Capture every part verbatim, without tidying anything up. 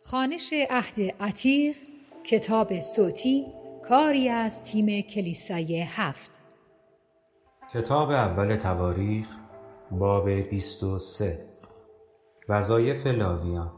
خوانش عهد عتیق، کتاب صوتی، کاری از تیم کلیسای هفت. کتاب اول تواریخ، باب بیست و سه. وظایف لاویان.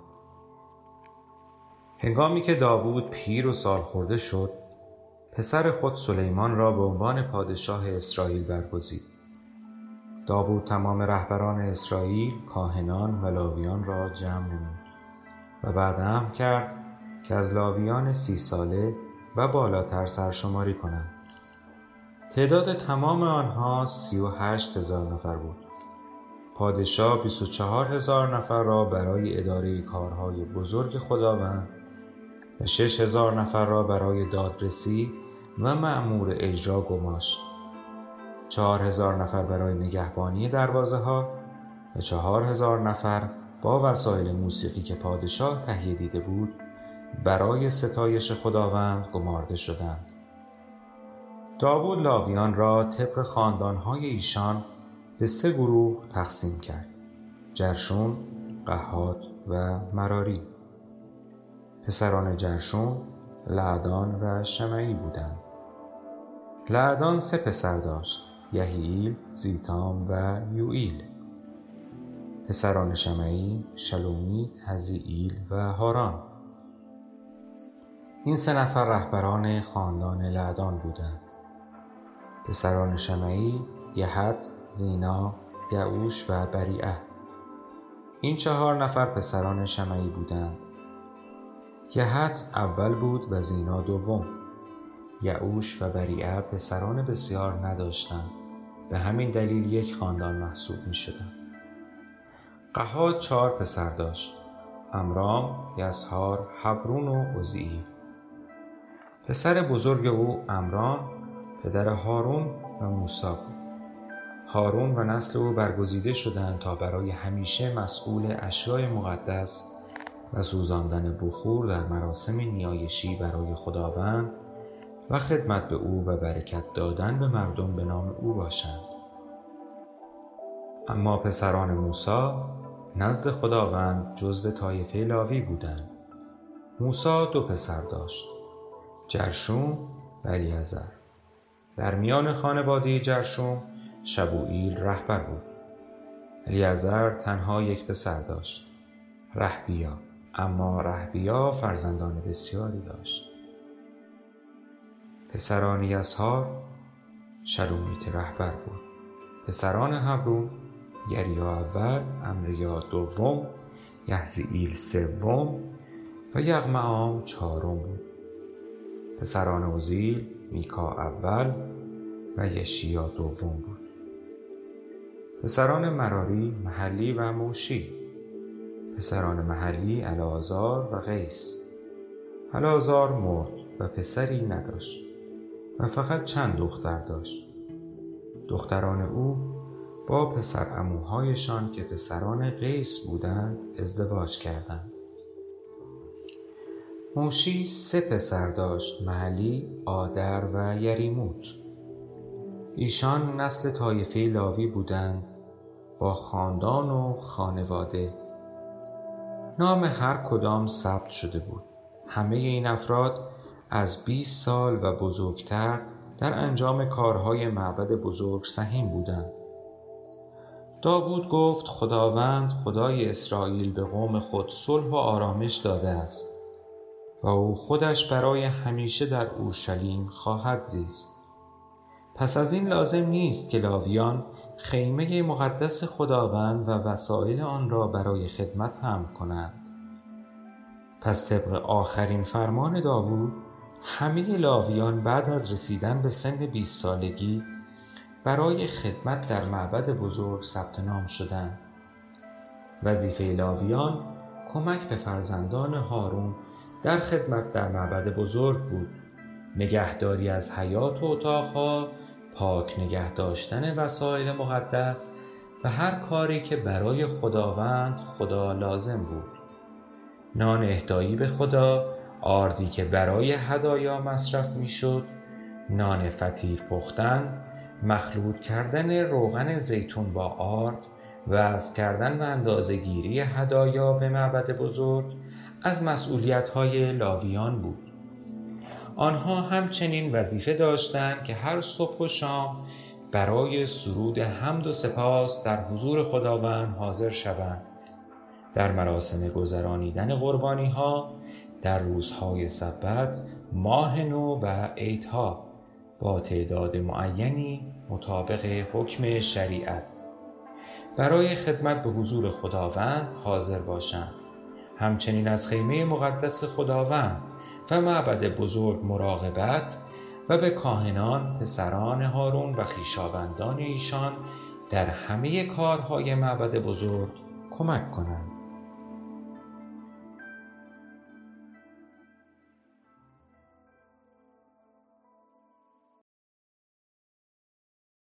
هنگامی که داوود پیر و سالخورده شد، پسر خود سلیمان را به عنوان پادشاه اسرائیل برگزید. داوود تمام رهبران اسرائیل، کاهنان و لاویان را جمع نمود و بعد امر کرد که از لاویان سی ساله و بالاتر سرشماری کنند. تعداد تمام آنها سی و هشت هزار نفر بود. پادشاه بیست و چهار هزار نفر را برای اداره کارهای بزرگ خداوند و شش هزار نفر را برای دادرسی و مأمور اجرا گماشت. چهار هزار نفر برای نگهبانی دروازه ها و چهار هزار نفر با وسایل موسیقی که پادشاه تهیه دیده بود برای ستایش خداوند گمارده شدند. داوود لاویان را طبق خاندانهای ایشان به سه گروه تقسیم کرد: جرشون، قحات و مراری. پسران جرشون لعدان و شمعی بودند. لعدان سه پسر داشت: یحییل، زیتام و یوئیل. پسران شمعی شلومیت، حزیئیل و هاران. این سه نفر رهبران خاندان لعدان بودند. پسران شمعی یحت، زینا، یعوش و بریعه. این چهار نفر پسران شمعی بودند. یحت اول بود و زینا دوم. یعوش و بریعه پسران بسیار نداشتند، به همین دلیل یک خاندان محسوب می شدند. قحات چهار پسر داشت: عمرام، یسحار، حبرون و عزییل. پسر بزرگ او عمران پدر هارون و موسی بود. هارون و نسل او برگزیده شدند تا برای همیشه مسئول اشیاء مقدس و سوزاندن بخور در مراسم نیایشی برای خداوند و خدمت به او و برکت دادن به مردم به نام او باشند. اما پسران موسی نزد خداوند جزو طایفه لاوی بودند. موسی دو پسر داشت: جرشوم و الیعزر. در میان خانواده جرشوم شبوئیل رهبر بود. الیعزر تنها یک پسر داشت: رحبیا. اما رحبیا فرزندان بسیاری داشت. پسران یسحار شلومیت رهبر بود. پسران حبرون یریا اول، امریا دوم، یحزیئیل سوم و یغمعام چهارم بود. پسران عزییل میکا اول و یشیا دوم بود. پسران مراری محلی و موشی. پسران محلی العازار و قیس. العازار مرد و پسری نداشت و فقط چند دختر داشت. دختران او با پسر عموهایشان که پسران قیس بودند ازدواج کردند. موشی سه پسر داشت: محلی، آدر و یریموت. ایشان نسل طایفه لاوی بودند با خاندان و خانواده. نام هر کدام ثبت شده بود. همه این افراد از بیست سال و بزرگتر در انجام کارهای معبد بزرگ سهیم بودند. داوود گفت: خداوند خدای اسرائیل به قوم خود صلح و آرامش داده است و او خودش برای همیشه در اورشلیم خواهد زیست. پس از این لازم نیست که لاویان خیمه مقدس خداوند و وسایل آن را برای خدمت حمل کنند. پس طبق آخرین فرمان داوود، همه لاویان بعد از رسیدن به سن بیست سالگی برای خدمت در معبد بزرگ ثبت نام شدند. وظیفه لاویان کمک به فرزندان هارون در خدمت در معبد بزرگ بود: نگهداری از حیاط و اتاقها، پاک نگه داشتن وسایل مقدس و هر کاری که برای خداوند خدا لازم بود. نان اهدایی به خدا، آردی که برای هدایا مصرف می شد، نان فطیر پختن، مخلوط کردن روغن زیتون با آرد، وزن کردن و اندازه‌گیری هدایا به معبد بزرگ، از مسئولیت‌های لاویان بود. آنها همچنین وظیفه داشتند که هر صبح و شام برای سرود حمد و سپاس در حضور خداوند حاضر شوند. در مراسم گذرانیدن قربانی‌ها، در روزهای سبت، ماه نو و عیدها با تعداد معینی مطابق حکم شریعت برای خدمت به حضور خداوند حاضر باشند. همچنین از خیمه مقدس خداوند و معبد بزرگ مراقبت و به کاهنان، پسران هارون و خویشاوندان ایشان در همه کارهای معبد بزرگ کمک کنند.